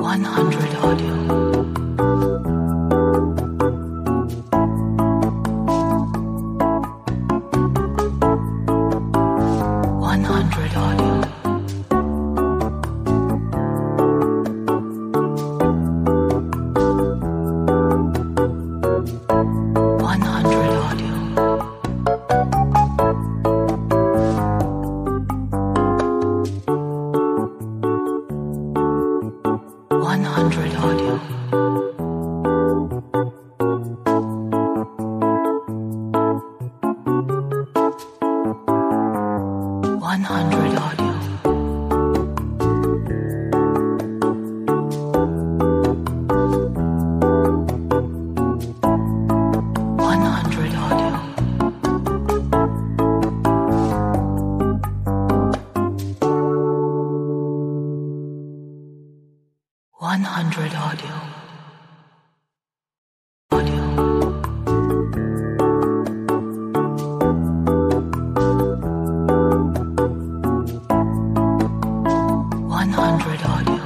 100 audio. 100 audio. 100 audio. 100 audio. 100 audio. 100 audio. 100 audio. Audio. 100 audio.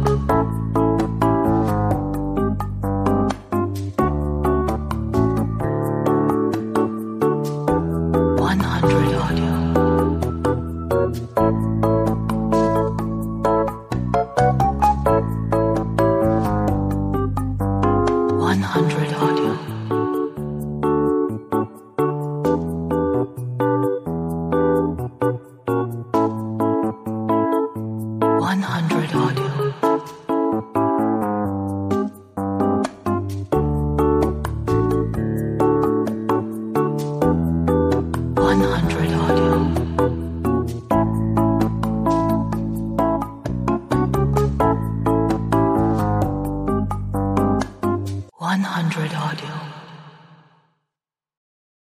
100 audio. 100 audio. 100 audio. 100 audio. 100 audio.